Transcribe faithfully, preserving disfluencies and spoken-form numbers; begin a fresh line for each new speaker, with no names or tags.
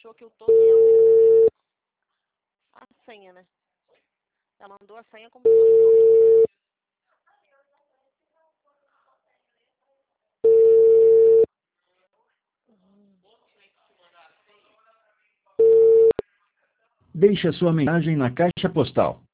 achou que eu tô sem a senha, né? Ela mandou a senha como se fosse.
Deixe a sua mensagem na caixa postal